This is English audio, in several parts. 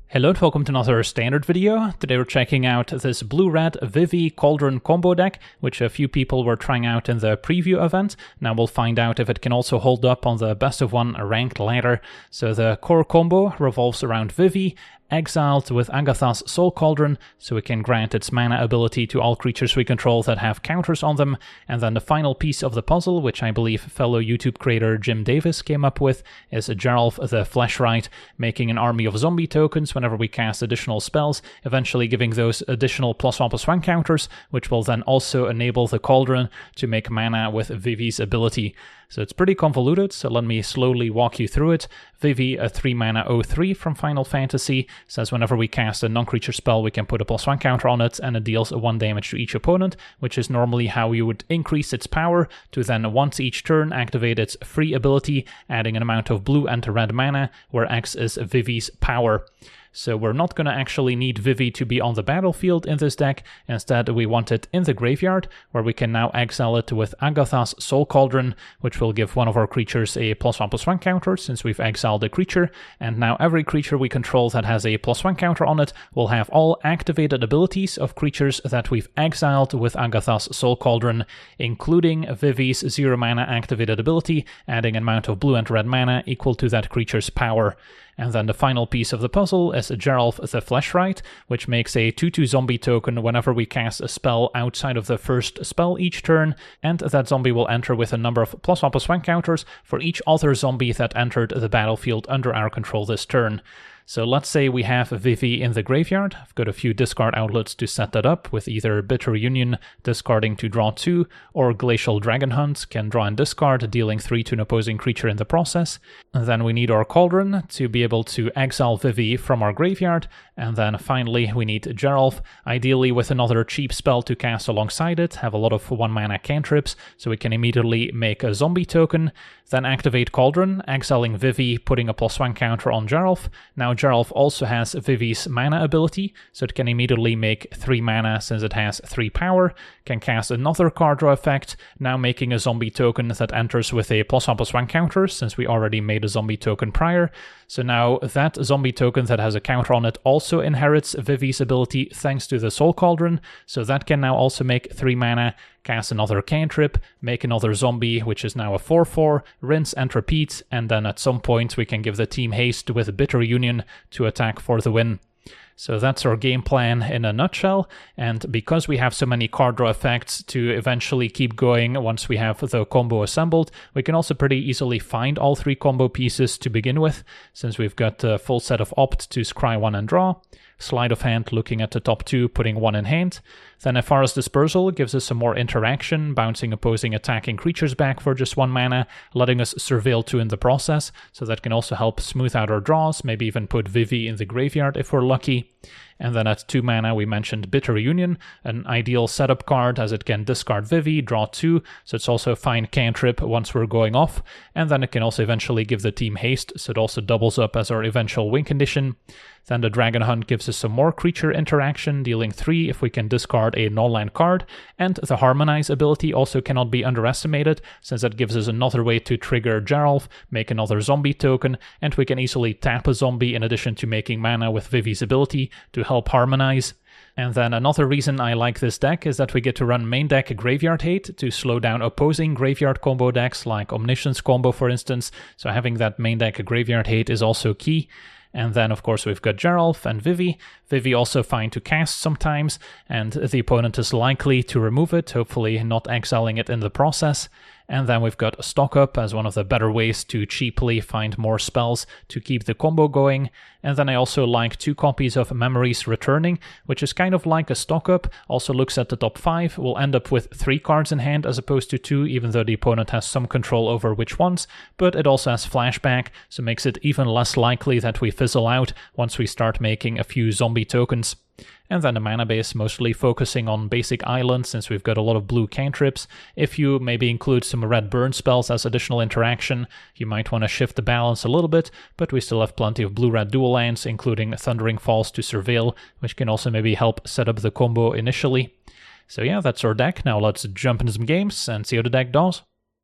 Hello and welcome to another standard video. Today we're checking out this blue-red Vivi Cauldron combo deck, which a few people were trying out in the preview event. Now we'll find out if it can also hold up on the best of one ranked ladder. So the core combo revolves around Vivi, exiled with Agatha's Soul Cauldron, so we can grant its mana ability to all creatures we control that have counters on them, and then the final piece of the puzzle, which I believe fellow YouTube creator Jim Davis came up with, is Geralf the Fleshwright, making an army of zombie tokens whenever we cast additional spells, eventually giving those additional +1/+1 counters, which will then also enable the Cauldron to make mana with Vivi's ability. So it's pretty convoluted, so let me slowly walk you through it. Vivi, a 3-mana 0/3 from Final Fantasy, says whenever we cast a non-creature spell we can put a +1 counter on it and it deals 1 damage to each opponent, which is normally how you would increase its power to then once each turn activate its free ability, adding an amount of blue and red mana, where X is Vivi's power. So we're not going to actually need Vivi to be on the battlefield in this deck. Instead, we want it in the graveyard, where we can now exile it with Agatha's Soul Cauldron, which will give one of our creatures a +1/+1 counter since we've exiled a creature. And now every creature we control that has a +1 counter on it will have all activated abilities of creatures that we've exiled with Agatha's Soul Cauldron, including Vivi's 0-mana activated ability, adding an amount of blue and red mana equal to that creature's power. And then the final piece of the puzzle is Geralf the Fleshwright, which makes a 2/2 zombie token whenever we cast a spell outside of the first spell each turn, and that zombie will enter with a number of +1/+1 counters for each other zombie that entered the battlefield under our control this turn. So let's say we have Vivi in the graveyard. I've got a few discard outlets to set that up, with either Bitter Union discarding to draw 2, or Glacial Dragonhunt can draw and discard, dealing 3 to an opposing creature in the process. And then we need our Cauldron to be able to exile Vivi from our graveyard, and then finally we need Geralf, ideally with another cheap spell to cast alongside it, have a lot of 1-mana cantrips, so we can immediately make a zombie token, then activate Cauldron, exiling Vivi, putting a +1 counter on Geralf. Now Geralf also has Vivi's mana ability, so it can immediately make 3 mana since it has 3 power, can cast another card draw effect, now making a zombie token that enters with a +1/+1 counter since we already made a zombie token prior. So now that zombie token that has a counter on it also inherits Vivi's ability thanks to the Soul Cauldron, so that can now also make 3 mana, cast another cantrip, make another zombie, which is now a 4/4, rinse and repeat, and then at some point we can give the team haste with Bitter Union to attack for the win. So that's our game plan in a nutshell, and because we have so many card draw effects to eventually keep going once we have the combo assembled, we can also pretty easily find all 3 combo pieces to begin with, since we've got a full set of Opt to scry 1 and draw, Sleight of Hand looking at the top 2, putting 1 in hand. Then Ephara's Dispersal gives us some more interaction, bouncing opposing attacking creatures back for just 1 mana, letting us Surveil 2 in the process, so that can also help smooth out our draws, maybe even put Vivi in the graveyard if we're lucky. And then at 2 mana we mentioned Bitter Union, an ideal setup card as it can discard Vivi, draw 2, so it's also a fine cantrip once we're going off, and then it can also eventually give the team haste, so it also doubles up as our eventual win condition. Then the Dragon Hunt gives us some more creature interaction, dealing 3 if we can discard a non-land card, and the Harmonize ability also cannot be underestimated, since that gives us another way to trigger Geralf, make another zombie token, and we can easily tap a zombie in addition to making mana with Vivi's ability to help harmonize. And then another reason I like this deck is that we get to run main deck Graveyard Hate to slow down opposing graveyard combo decks like Omniscience combo for instance, so having that main deck Graveyard Hate is also key. And then, of course, we've got Geralf and Vivi. Vivi also fine to cast sometimes, and the opponent is likely to remove it, hopefully not exiling it in the process. And then we've got Stock Up as one of the better ways to cheaply find more spells to keep the combo going. And then I also like 2 copies of Memories Returning, which is kind of like a Stock Up, also looks at the top 5, will end up with 3 cards in hand as opposed to 2, even though the opponent has some control over which ones, but it also has Flashback, so makes it even less likely that we fizzle out once we start making a few zombie tokens. And then the mana base mostly focusing on basic islands since we've got a lot of blue cantrips. If you maybe include some red burn spells as additional interaction, you might want to shift the balance a little bit, but we still have plenty of blue-red dual lands, including Thundering Falls to Surveil, which can also maybe help set up the combo initially. So yeah, that's our deck. Now let's jump into some games and see how the deck does.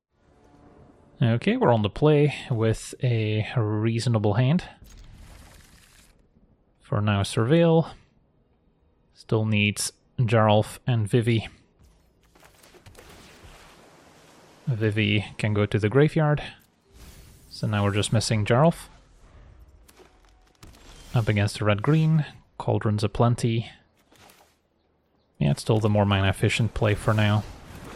Okay, we're on the play with a reasonable hand. For now, Surveil. Still needs Geralf and Vivi. Vivi can go to the graveyard. So now we're just missing Geralf. Up against the red-green. Cauldrons aplenty. Yeah, it's still the more mana-efficient play for now.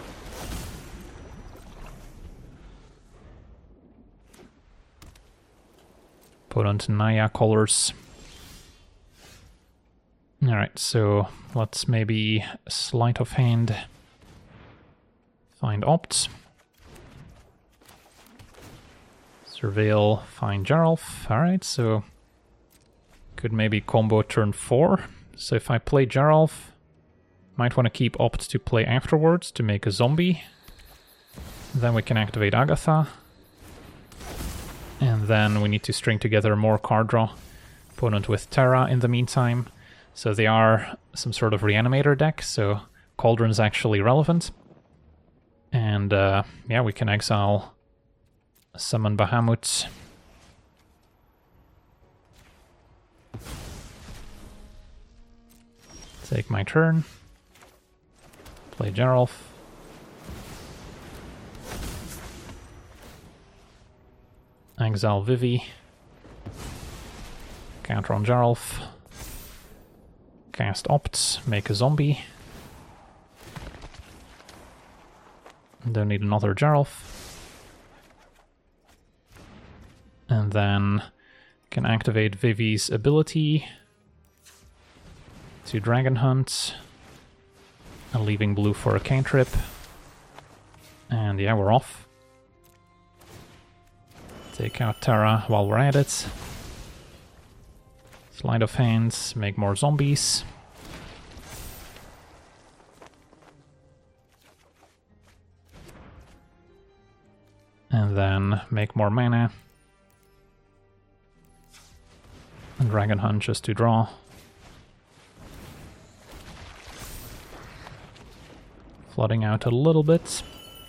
Opponent Naya colors. Alright, so let's maybe sleight of hand find Opt. Surveil, find Geralf. Alright, so could maybe combo turn 4. So if I play Geralf, might want to keep Opt to play afterwards to make a zombie. Then we can activate Agatha. And then we need to string together more card draw. Opponent with Terra in the meantime. So they are some sort of reanimator deck, so Cauldron's actually relevant. And yeah, we can exile, summon Bahamut. Take my turn. Play Geralf. Exile Vivi. Counter on Geralf. Cast Opt, make a zombie. Don't need another Geralf. And then can activate Vivi's ability to Dragon Hunt. And leaving blue for a cantrip. And yeah, we're off. Take out Terra while we're at it. Sleight of hand, make more zombies. And then make more mana. And Dragon Hunt just to draw. Flooding out a little bit.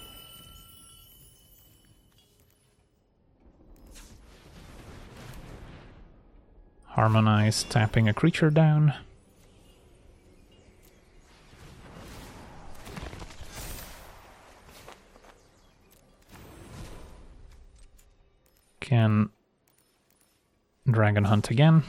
Harmonize, tapping a creature down. Can Dragon Hunt again.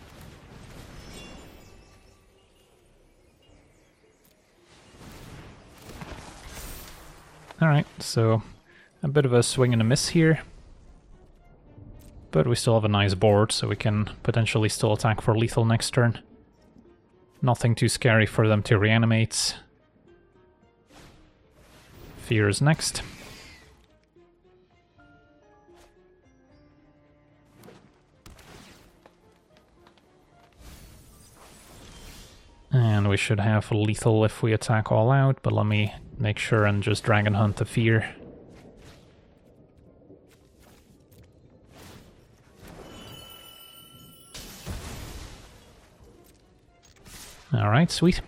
Alright, so a bit of a swing and a miss here. But we still have a nice board, so we can potentially still attack for lethal next turn. Nothing too scary for them to reanimate. Fear is next. And we should have lethal if we attack all out, but let me make sure and just Dragon Hunt the Fear. Alright, sweet.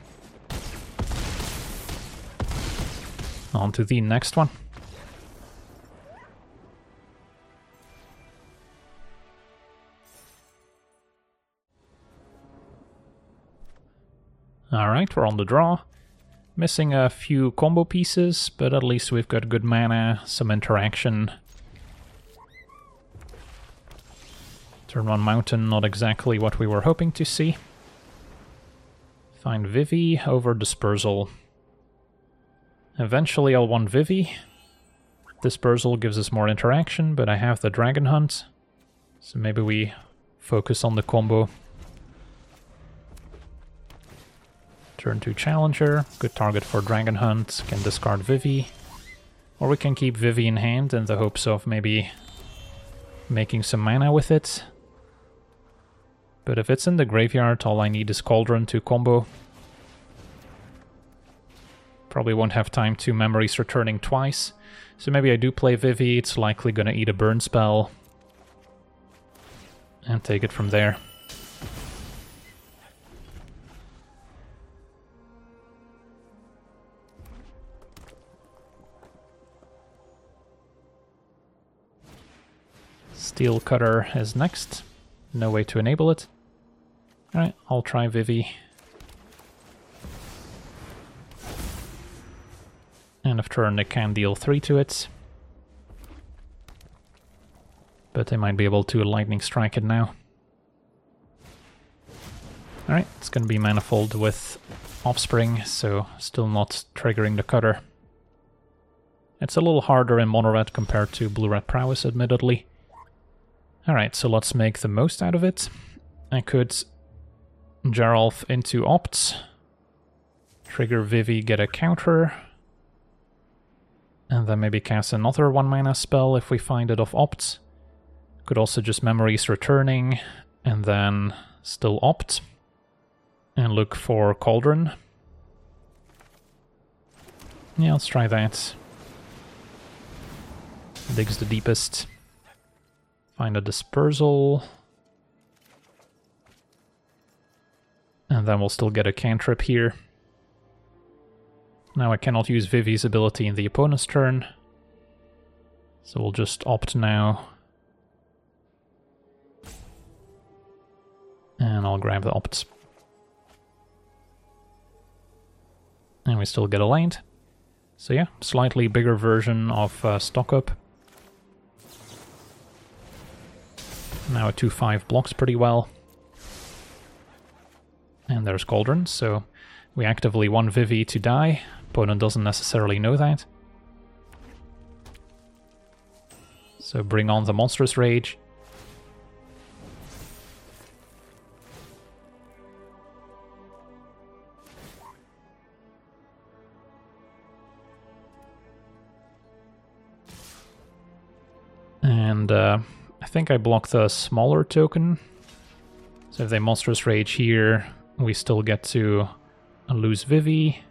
On to the next one. Alright, we're on the draw. Missing a few combo pieces, but at least we've got good mana, some interaction. Turn 1 Mountain, not exactly what we were hoping to see. Find Vivi over Dispersal. Eventually I'll want Vivi. Dispersal gives us more interaction, but I have the Dragon Hunt. So maybe we focus on the combo. Turn 2 Challenger, good target for Dragon Hunt, can discard Vivi. Or we can keep Vivi in hand in the hopes of maybe making some mana with it. But if it's in the graveyard, all I need is Cauldron to combo. Probably won't have time to Memories returning twice. So maybe I do play Vivi, it's likely gonna eat a burn spell. And take it from there. Steel Cutter is next. No way to enable it. Alright, I'll try Vivi. End of turn, they can deal 3 to it. But they might be able to lightning strike it now. Alright, it's gonna be Manifold with Offspring, so still not triggering the cutter. It's a little harder in Mono-Red compared to Blue-Red Prowess, admittedly. Alright, so let's make the most out of it. I could Geralf into Opts, trigger Vivi, get a counter, and then maybe cast another 1-mana spell if we find it off Opts. Could also just Memories Returning, and then still Opt, and look for Cauldron. Yeah, let's try that. Digs the deepest. Find a Dispersal. And then we'll still get a cantrip here. Now I cannot use Vivi's ability in the opponent's turn. So we'll just opt now. And I'll grab the opts. And we still get a land. So yeah, slightly bigger version of Stock Up. Now a 2/5 blocks pretty well. And there's Cauldron, so we actively want Vivi to die. Opponent doesn't necessarily know that. So bring on the Monstrous Rage. And I think I blocked the smaller token. So if they Monstrous Rage here, we still get to lose Vivi.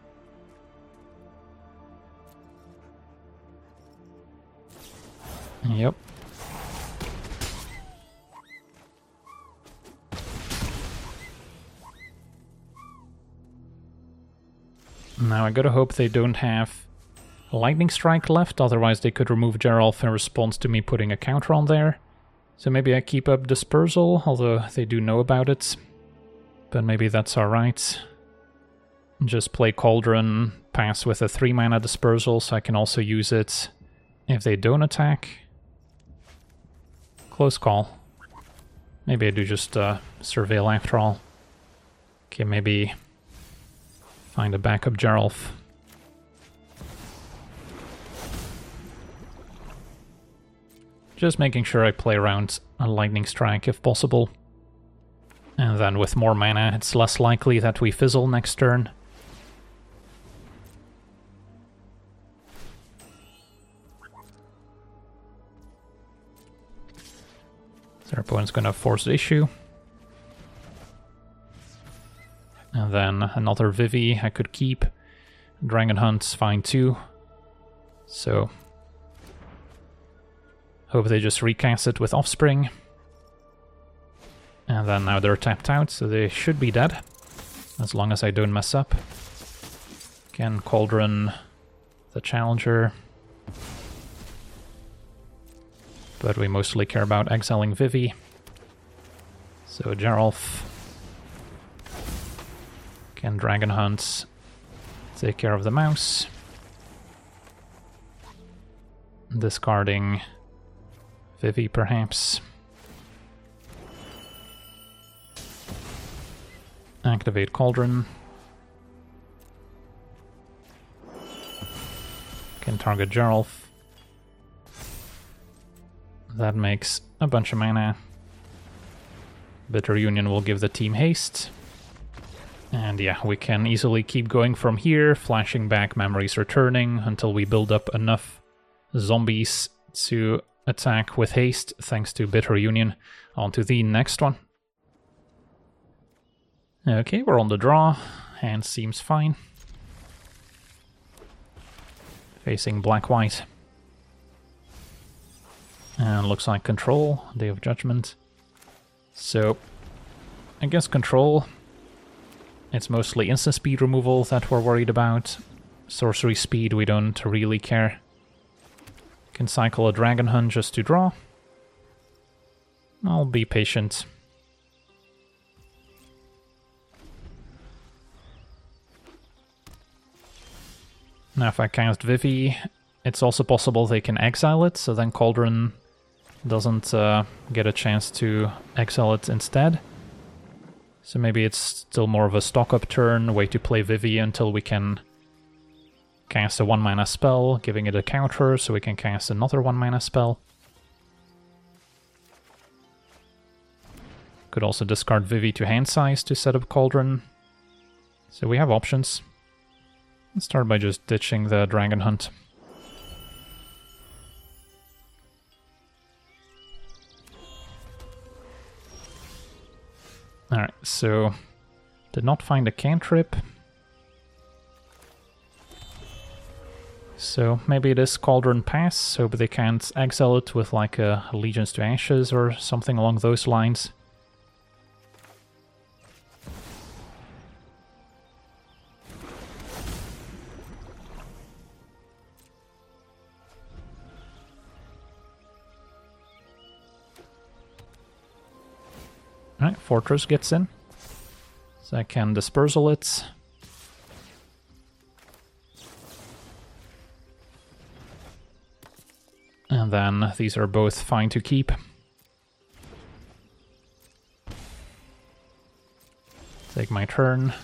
Yep. Now I gotta hope they don't have Lightning Strike left, otherwise they could remove Geralf in response to me putting a counter on there. So maybe I keep up Dispersal, although they do know about it. But maybe that's alright. Just play Cauldron, pass with a 3-mana Dispersal, so I can also use it if they don't attack. Close call. Maybe I do just Surveil after all. Okay, maybe find a backup Geralf. Just making sure I play around a Lightning Strike if possible. And then with more mana, it's less likely that we fizzle next turn. So our opponent's gonna force the issue. And then another Vivi I could keep. Dragon Hunt's fine too. So hope they just recast it with Offspring. And then now they're tapped out, so they should be dead. As long as I don't mess up. Again, Cauldron, the Challenger. But we mostly care about exiling Vivi. So Geralf. Can Dragon Hunt take care of the mouse. Discarding Vivi, perhaps. Activate Cauldron. Can target Geralf. That makes a bunch of mana. Bitter Union will give the team haste. And yeah, we can easily keep going from here, flashing back Memories Returning until we build up enough zombies to attack with haste, thanks to Bitter Union. On to the next one. Okay, we're on the draw. Hand seems fine. Facing black-white. And looks like control, Day of Judgment. So, I guess control. It's mostly instant speed removal that we're worried about. Sorcery speed, we don't really care. Can cycle a Dragon Hunt just to draw. I'll be patient. Now if I cast Vivi, it's also possible they can exile it, so then Cauldron doesn't get a chance to exile it instead. So maybe it's still more of a stock-up turn, a way to play Vivi until we can cast a 1-mana spell, giving it a counter so we can cast another 1-mana spell. Could also discard Vivi to hand size to set up Cauldron. So we have options. Let's start by just ditching the Dragon Hunt. Alright, so did not find a cantrip. So maybe it is Cauldron Pass, so they can't exile it with like a Allegiance to Ashes or something along those lines. Alright, Fortress gets in. So I can Dispersal it. And then these are both fine to keep. Take my turn.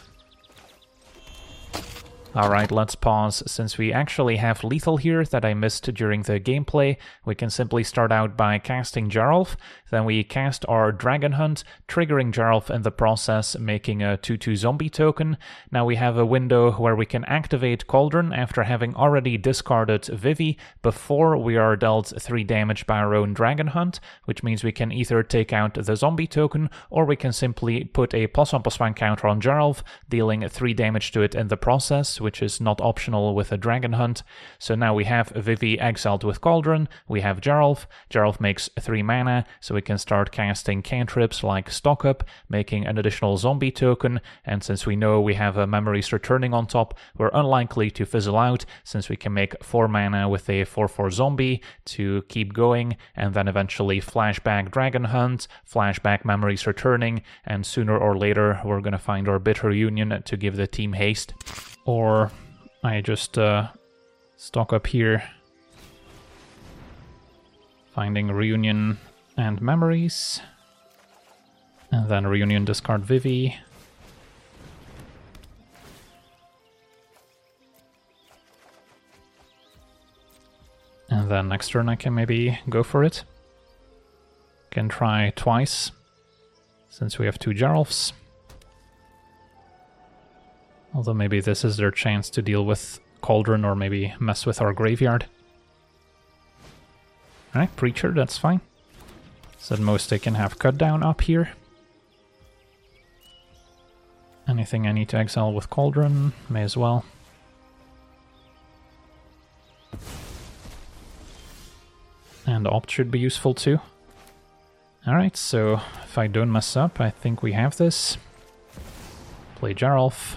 Alright, let's pause. Since we actually have lethal here that I missed during the gameplay, we can simply start out by casting Geralf. Then we cast our Dragon Hunt, triggering Geralf in the process, making a 2/2 zombie token. Now we have a window where we can activate Cauldron after having already discarded Vivi before we are dealt 3 damage by our own Dragon Hunt, which means we can either take out the zombie token, or we can simply put a +1/+1 counter on Geralf, dealing 3 damage to it in the process, which is not optional with a Dragon Hunt. So now we have Vivi exiled with Cauldron, we have Geralf. Geralf makes 3 mana, so we can start casting cantrips like Stock Up, making an additional zombie token, and since we know we have a Memories Returning on top, we're unlikely to fizzle out, since we can make 4 mana with a 4/4 zombie to keep going, and then eventually flashback Dragon Hunt, flashback Memories Returning, and sooner or later we're gonna find our Bitter Union to give the team haste. Or I just stock up here, finding Reunion and Memories, and then Reunion discard Vivi. And then next turn I can maybe go for it. Can try twice, since we have 2 Geralfs. Although maybe this is their chance to deal with Cauldron or maybe mess with our graveyard. Alright, Preacher, that's fine. So at most they can have Cut Down up here. Anything I need to exile with Cauldron, may as well. And Opt should be useful too. Alright, so if I don't mess up, I think we have this. Play Geralf.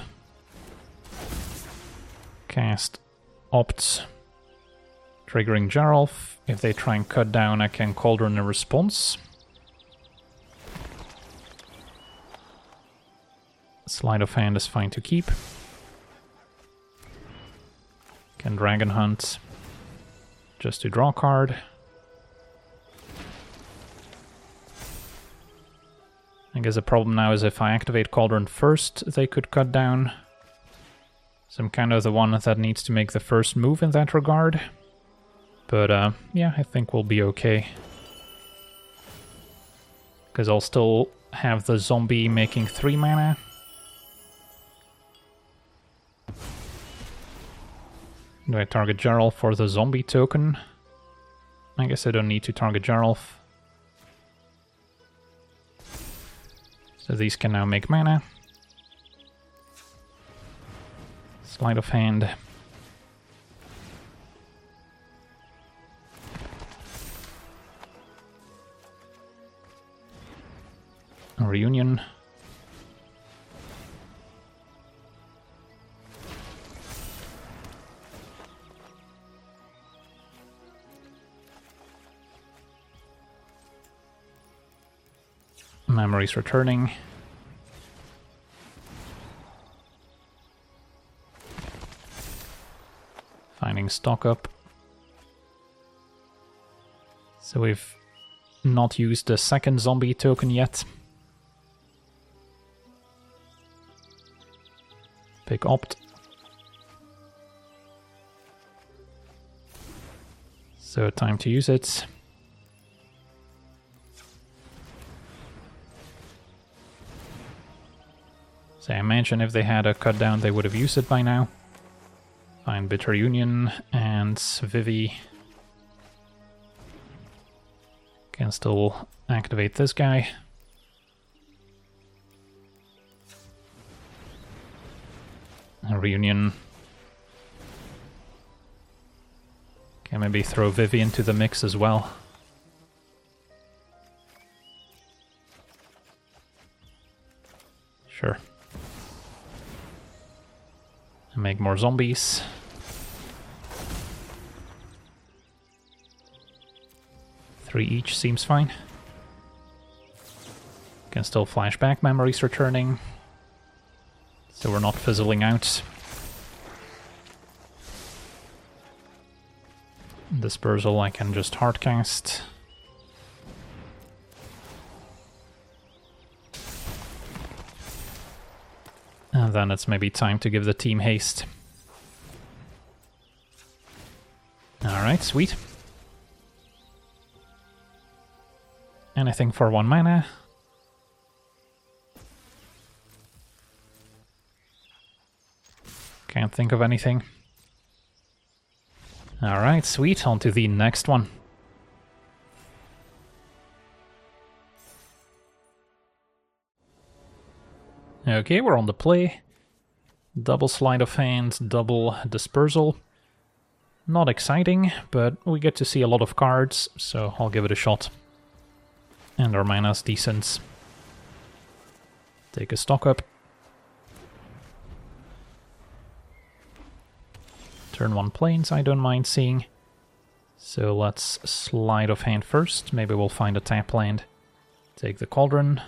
Cast Opt, triggering Geralf. If they try and cut down, I can Cauldron in response. Sleight of Hand is fine to keep. Can Dragon Hunt just to draw a card. I guess the problem now is if I activate Cauldron first, they could cut down. So I'm kind of the one that needs to make the first move in that regard. But yeah, I think we'll be okay. Because I'll still have the zombie making 3 mana. Do I target Geralf for the zombie token? I guess I don't need to target Geralf. So these can now make mana. Sleight of Hand. A Reunion. Memories Returning. stock up. So we've not used the second zombie token yet. Pick Opt. So time to use it. So I imagine if they had a cut down, they would have used it by now. Find Bitter Union and Vivi. Can still activate this guy. A Reunion. Can maybe throw Vivi into the mix as well. Sure. And make more zombies. Three each seems fine. Can still flash back, memories returning. So we're not fizzling out. Dispersal I can just hardcast. And then it's maybe time to give the team haste. Alright, sweet. Anything for 1 mana? Can't think of anything. Alright, sweet. On to the next one. Okay, we're on the play. Double sleight of hand, double dispersal. Not exciting, but we get to see a lot of cards, so I'll give it a shot. And our mana's decent. Take a stock up. Turn 1 planes I don't mind seeing. So let's sleight of hand first. Maybe we'll find a tap land. Take the Cauldron.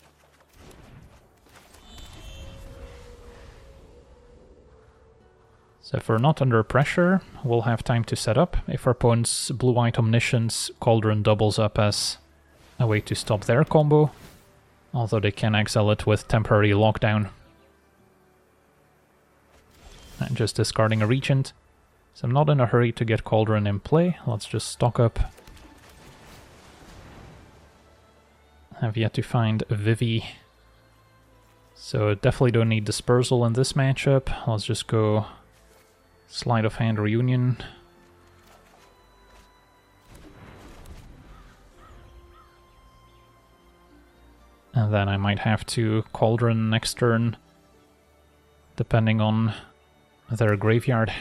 So if we're not under pressure, we'll have time to set up. If our opponent's blue-white Omniscience, Cauldron doubles up as a way to stop their combo. Although they can exile it with temporary lockdown. And just discarding a Regent. So I'm not in a hurry to get Cauldron in play. Let's just stock up. Have yet to find a Vivi. So definitely don't need Dispersal in this matchup. Let's just go sleight of hand Reunion. And then I might have to Cauldron next turn, depending on their graveyard.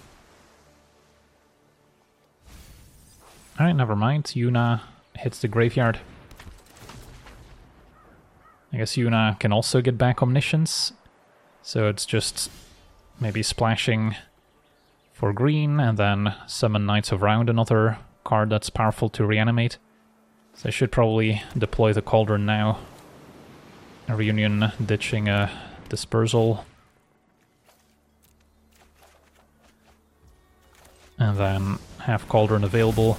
Alright, never mind. Yuna hits the graveyard. I guess Yuna can also get back Omniscience, so it's just maybe splashing for green and then summon Knights of Round, another card that's powerful to reanimate. So I should probably deploy the Cauldron now. A Reunion ditching a Dispersal. And then have Cauldron available.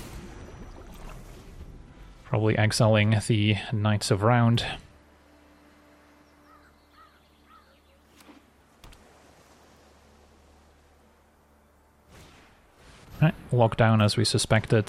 Probably exiling the Knights of Round. Right, lockdown as we suspected.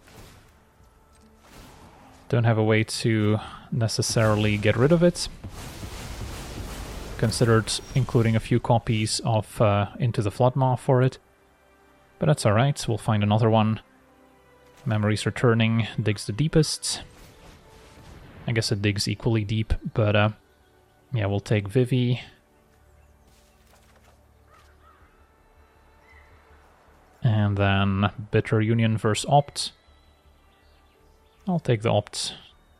Don't have a way to necessarily get rid of it. Considered including a few copies of Into the Floodmaw for it. But that's alright, we'll find another one. Memories returning, digs the deepest. I guess it digs equally deep, but yeah, we'll take Vivi. And then Bitter Union versus Opt. I'll take the Opt.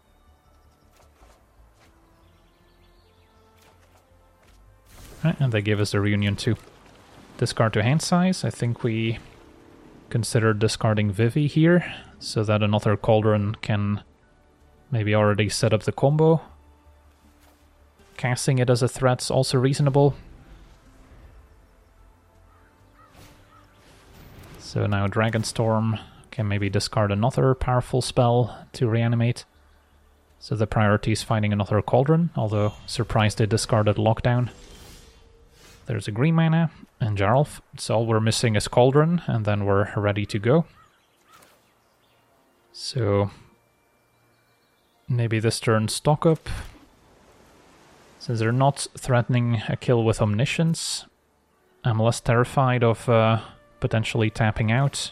Right, and they give us the Reunion too. Discard to hand size. I think we consider discarding Vivi here, so that another Cauldron can maybe already set up the combo. Casting it as a threat's also reasonable. So now Dragonstorm can maybe discard another powerful spell to reanimate. So the priority is finding another Cauldron, although surprised they discarded Lockdown. There's a green mana and Jarlf, so all we're missing is Cauldron, and then we're ready to go. So maybe this turn stock up. Since they're not threatening a kill with Omniscience, I'm less terrified of potentially tapping out.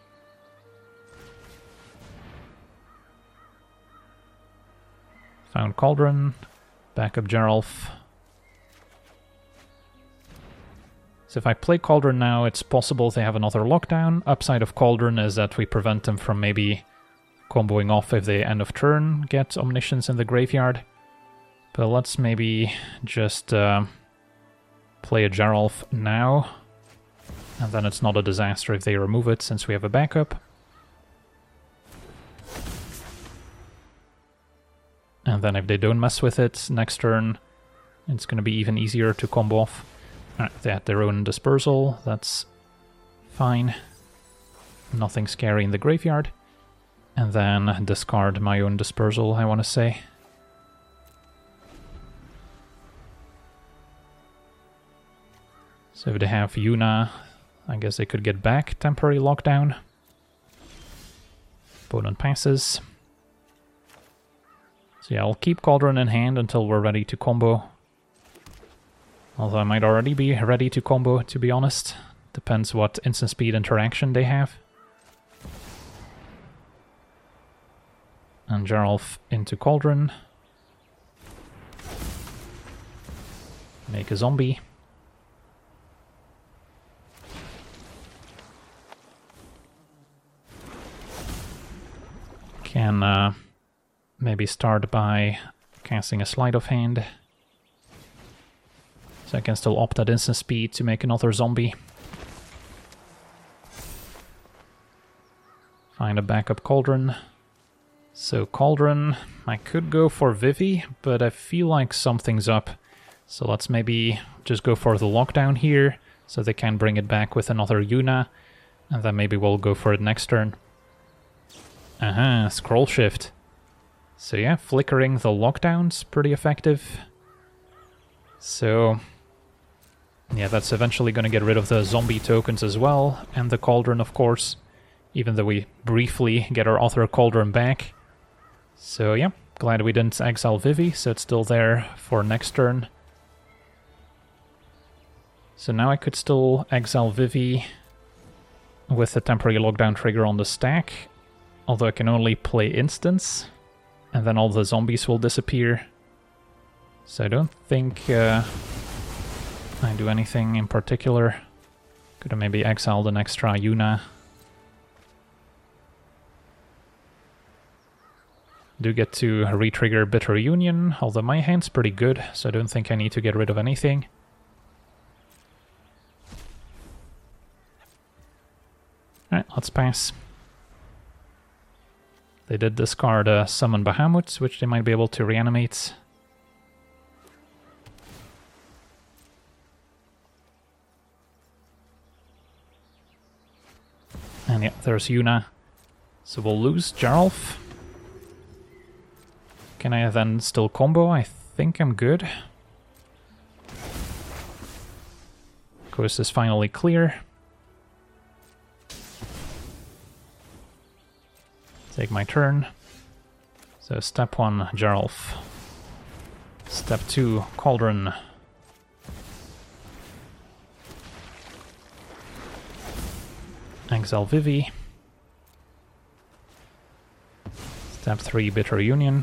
Found Cauldron, back up Jarlf. So if I play Cauldron now, it's possible they have another Lockdown. Upside of Cauldron is that we prevent them from maybe comboing off if they end of turn get Omniscience in the graveyard. But let's maybe just play a Jarlf now. And then it's not a disaster if they remove it, since we have a backup. And then if they don't mess with it next turn, it's going to be even easier to combo off. Alright, they had their own Dispersal, that's fine. Nothing scary in the graveyard. And then discard my own Dispersal, I want to say. So if they have Yuna, I guess they could get back Temporary Lockdown. Opponent passes. So yeah, I'll keep Cauldron in hand until we're ready to combo. Although I might already be ready to combo, to be honest. Depends what instant speed interaction they have. And Jarlf into Cauldron. Make a zombie. Can maybe start by casting a Sleight of Hand. So I can still opt at instant speed to make another zombie. Find a backup Cauldron. So Cauldron, I could go for Vivi, but I feel like something's up. So let's maybe just go for the Lockdown here, so they can bring it back with another Yuna, and then maybe we'll go for it next turn. Aha, Scroll Shift. So yeah, flickering the Lockdown's pretty effective. So yeah, that's eventually going to get rid of the zombie tokens as well, and the Cauldron, of course, even though we briefly get our other Cauldron back. So yeah, glad we didn't exile Vivi, so it's still there for next turn. So now I could still exile Vivi with the temporary lockdown trigger on the stack, although I can only play instants, and then all the zombies will disappear. So I don't think I do anything in particular. Could have maybe exiled an extra Yuna. Do get to re-trigger Bitter Union, although my hand's pretty good, so I don't think I need to get rid of anything. Alright, let's pass. They did discard Summon Bahamut, which they might be able to reanimate. And yeah, there's Yuna. So we'll lose Jarlf. Can I then still combo? I think I'm good. Coast is finally clear. Take my turn. So step 1, Jarlf. Step 2, Cauldron. Exile Vivi. Step 3, Bitter Union.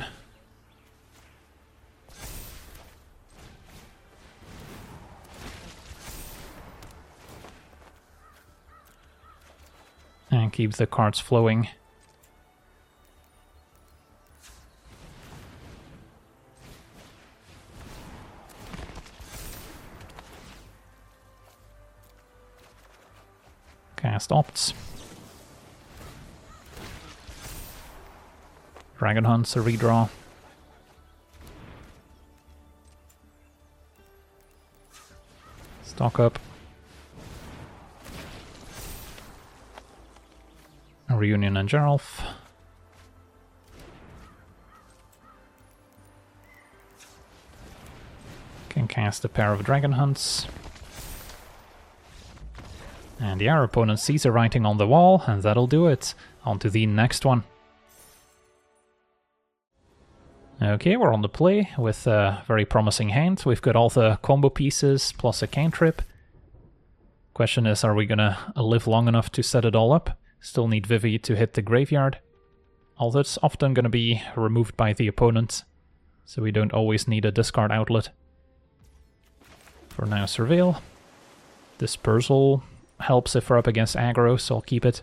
And keep the cards flowing. Cast Opts. Dragon Hunt's a redraw. Stock up. Reunion and Geralf. Can cast a pair of Dragon Hunts. And yeah, our opponent sees a writing on the wall, and that'll do it. On to the next one. Okay, we're on the play with a very promising hand. We've got all the combo pieces plus a cantrip. Question is, are we gonna live long enough to set it all up? Still need Vivi to hit the graveyard. Although it's often gonna be removed by the opponent, so we don't always need a discard outlet. For now, Surveil. Dispersal helps if we're up against aggro, so I'll keep it.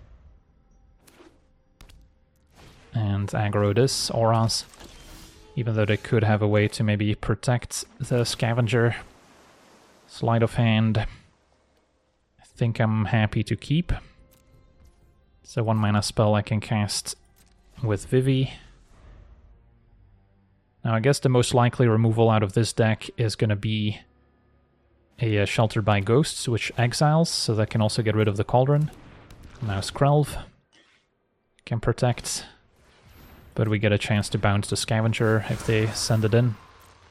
And aggro this, auras. Even though they could have a way to maybe protect the Scavenger. Sleight of hand. I think I'm happy to keep. It's a 1 mana spell I can cast with Vivi. Now I guess the most likely removal out of this deck is going to be a Sheltered by Ghosts, which exiles, so that can also get rid of the Cauldron. Now Skrelv can protect, but we get a chance to bounce the Scavenger if they send it in.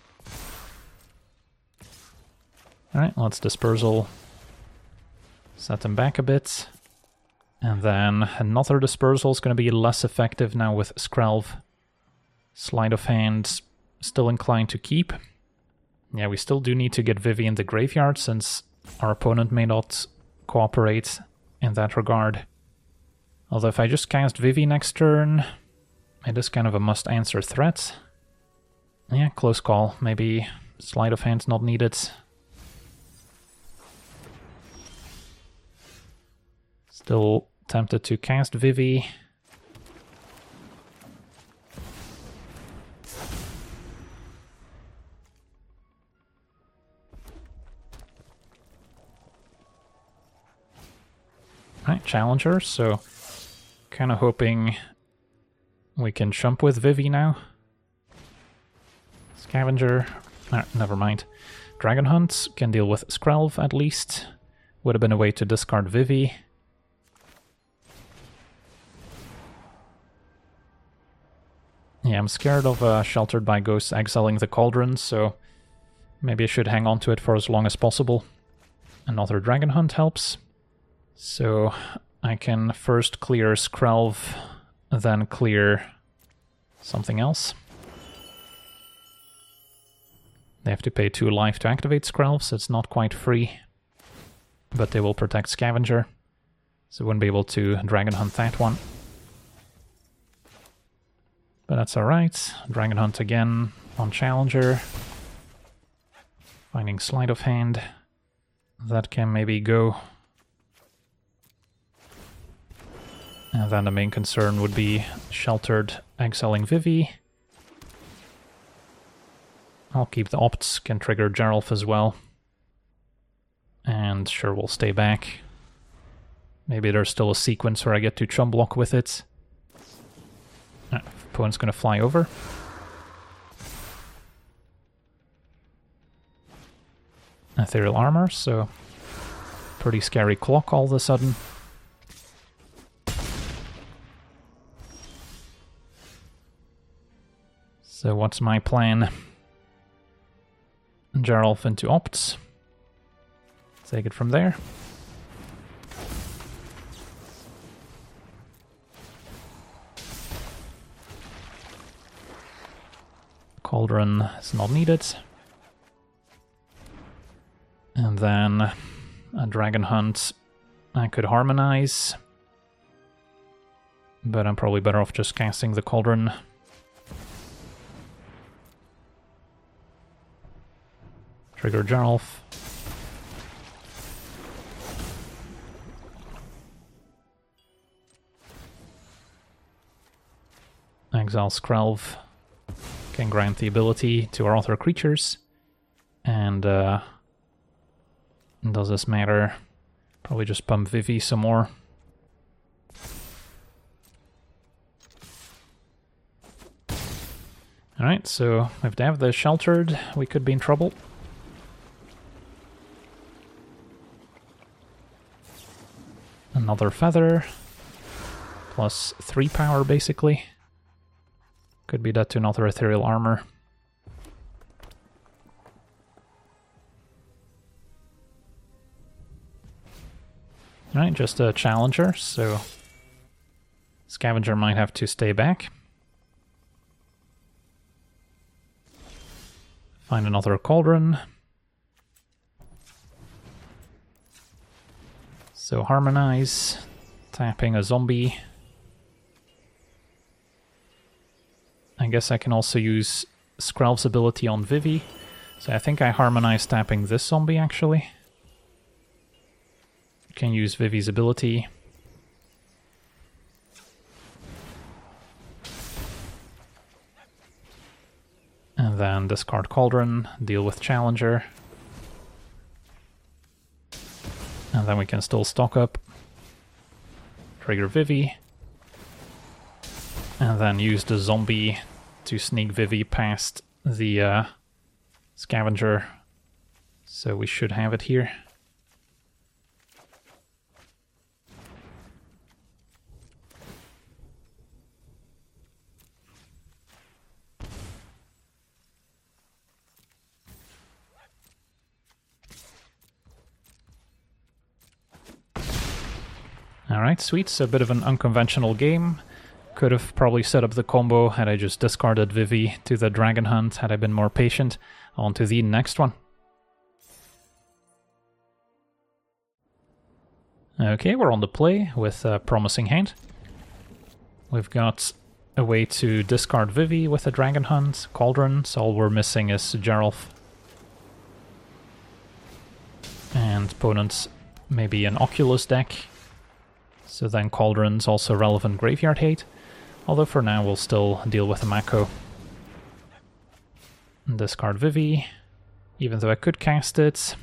Alright, let's Dispersal. Set them back a bit. And then another Dispersal is going to be less effective now with Skrelv. Sleight of hand, still inclined to keep. Yeah, we still do need to get Vivi in the graveyard, since our opponent may not cooperate in that regard. Although if I just cast Vivi next turn, it is kind of a must-answer threat. Yeah, close call. Maybe Sleight of hand's not needed. Still tempted to cast Vivi. Right, Challenger, so kind of hoping we can jump with Vivi now. Scavenger, never mind. Dragon Hunt can deal with Skrelv at least. Would have been a way to discard Vivi. Yeah, I'm scared of Sheltered by Ghosts exiling the Cauldron, so maybe I should hang on to it for as long as possible. Another Dragon Hunt helps. So I can first clear Skrelv, then clear something else. They have to pay 2 life to activate Skrelv, so it's not quite free. But they will protect Scavenger, so wouldn't be able to Dragon Hunt that one. But that's alright. Dragon Hunt again on Challenger. Finding Sleight of Hand. That can maybe go. And then the main concern would be Sheltered exiling Vivi. I'll keep the opts, can trigger Geralf as well. And sure, we'll stay back. Maybe there's still a sequence where I get to chum block with it. Opponent's gonna fly over. Ethereal Armor, so pretty scary clock all of a sudden. So what's my plan? Geralf into opts. Take it from there. Cauldron is not needed. And then a Dragon Hunt I could harmonize. But I'm probably better off just casting the Cauldron. Trigger Geralf. Exile Skrelv. Can grant the ability to our author creatures. And does this matter? Probably just pump Vivi some more. Alright, so if they have the Sheltered, we could be in trouble. Another Feather. Plus 3 power, basically. Could be that to another ethereal armor. Right, just a challenger, so Scavenger might have to stay back. Find another cauldron. So harmonize, tapping a zombie. I guess I can also use Skrelv's ability on Vivi. So I think I harmonize tapping this zombie actually. Can use Vivi's ability. And then discard Cauldron, deal with Challenger. And then we can still stock up. Trigger Vivi. And then use the zombie to sneak Vivi past the Scavenger. So we should have it here. Alright, sweet. So a bit of an unconventional game. Could have probably set up the combo had I just discarded Vivi to the Dragon Hunt, had I been more patient. On to the next one. Okay, we're on the play with a promising hand. We've got a way to discard Vivi with a Dragon Hunt, Cauldron, so all we're missing is Geralf. And opponents maybe an Oculus deck. So then Cauldron's also relevant graveyard hate. Although for now we'll still deal with a Mako. Discard Vivi, even though I could cast it.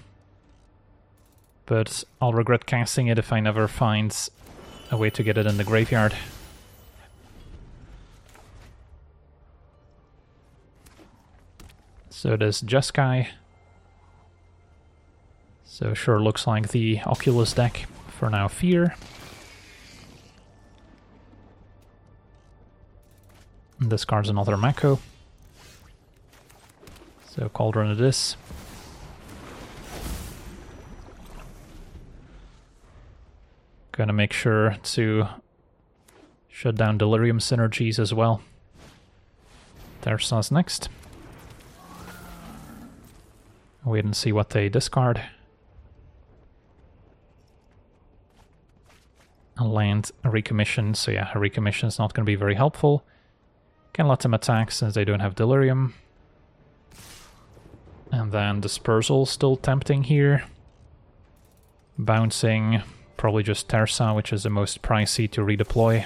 But I'll regret casting it if I never find a way to get it in the graveyard. So it is Jeskai. So sure looks like the Oculus deck. For now, Fear. Discards another Mako. So Cauldron it is. Gonna make sure to shut down Delirium synergies as well. Thyrsa's next. Wait and see what they discard. A land, a recommission, so yeah, a recommission is not going to be very helpful. Can let them attack since they don't have Delirium. And then Dispersal still tempting here. Bouncing, probably just Thyrsa, which is the most pricey to redeploy.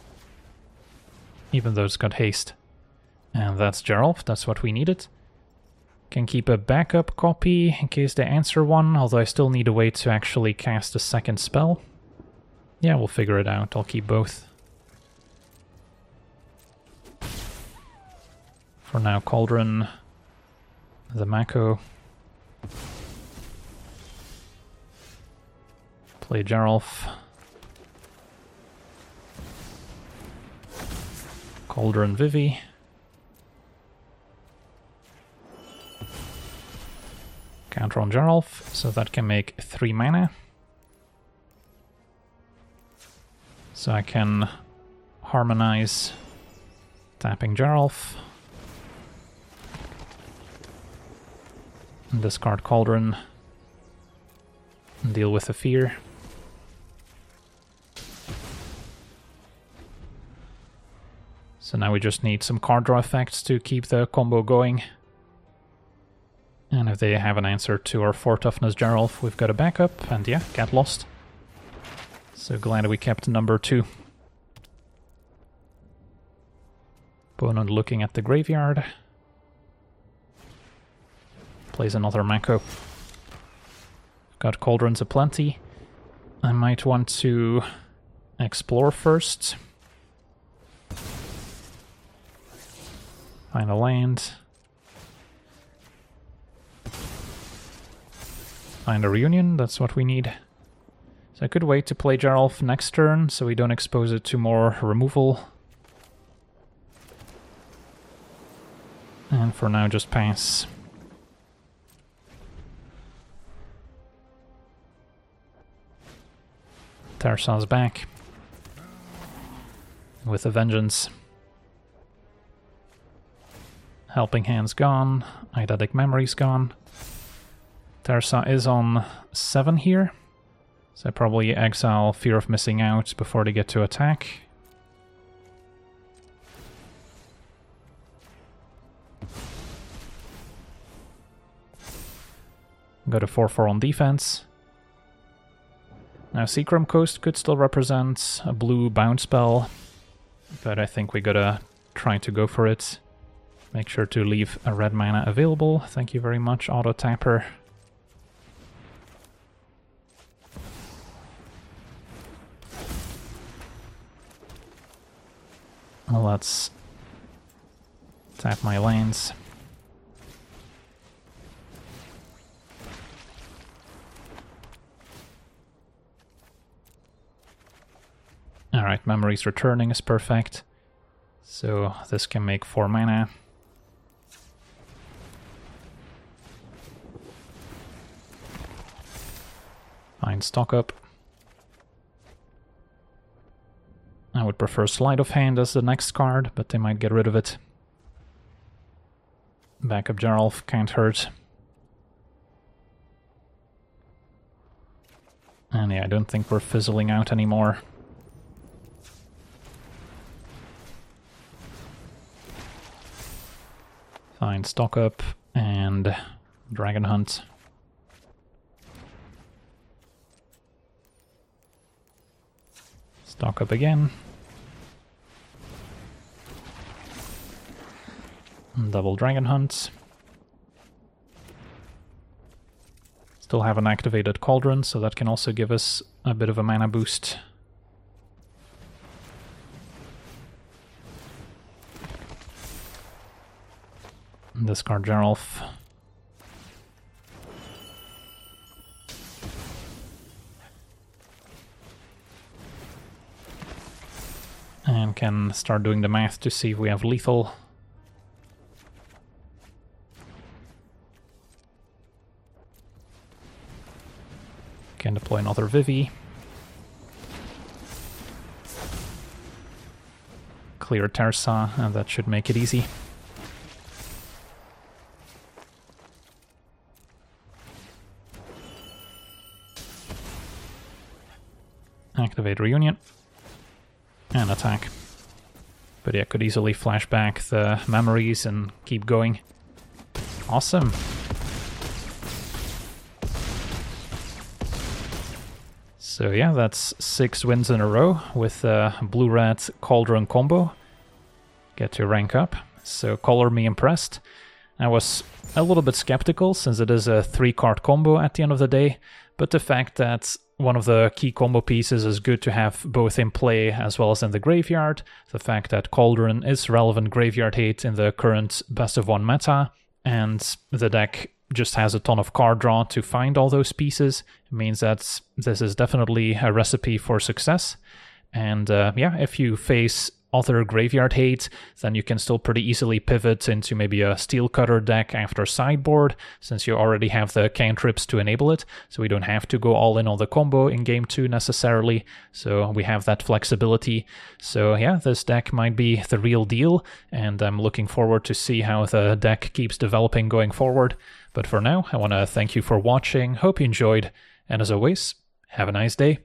Even though it's got haste. And that's Geralf, that's what we needed. Can keep a backup copy in case they answer one, although I still need a way to actually cast a second spell. Yeah, we'll figure it out, I'll keep both. For now, Cauldron, the Mako. Play Geralf. Cauldron Vivi. Counter on Geralf, so that can make 3 mana. So I can harmonize tapping Geralf. Discard Cauldron. And deal with the Fear. So now we just need some card draw effects to keep the combo going. And if they have an answer to our 4 toughness Geralf, we've got a backup, and yeah, get lost. So glad we kept number 2. Opponent looking at the graveyard. Plays another Mako. Got Cauldrons aplenty. I might want to explore first. Find a land. Find a reunion, that's what we need. So I could wait to play Geralf next turn, so we don't expose it to more removal. And for now, just pass. Tersar's back. With a vengeance. Helping Hand's gone. Eidetic Memory's gone. Tersar is on 7 here. So I probably exile Fear of Missing Out before they get to attack. Go to 4/4 on defense. Now Seachrome Coast could still represent a blue bounce spell, but I think we gotta try to go for it. Make sure to leave a red mana available. Thank you very much, Auto Tapper. Let's tap my lands. Alright, Memories returning is perfect. So this can make 4 mana. Fine, stock up. I would prefer Sleight of Hand as the next card, but they might get rid of it. Backup Geralf can't hurt. And yeah, I don't think we're fizzling out anymore. Fine, stock up and Dragon Hunt. Stock up again. Double Dragon Hunt. Still have an activated Cauldron, so that can also give us a bit of a mana boost. Discard Geralf. And can start doing the math to see if we have lethal. Can deploy another Vivi. Clear Tersar, and that should make it easy. Activate Reunion. And attack. But yeah, could easily flash back the memories and keep going. Awesome. So yeah, that's 6 wins in a row with a blue-red Cauldron combo. Get to rank up. So color me impressed. I was a little bit skeptical since it is a 3-card combo at the end of the day, but the fact that one of the key combo pieces is good to have both in play as well as in the graveyard, the fact that Cauldron is relevant graveyard hate in the current best of 1 meta, and the deck just has a ton of card draw to find all those pieces, it means that this is definitely a recipe for success. And yeah, if you face other graveyard hate, then you can still pretty easily pivot into maybe a Steel Cutter deck after sideboard, since you already have the cantrips to enable it, so we don't have to go all in on the combo in game 2 necessarily, so we have that flexibility. So yeah, this deck might be the real deal, and I'm looking forward to see how the deck keeps developing going forward. But for now, I want to thank you for watching, hope you enjoyed, and as always, have a nice day.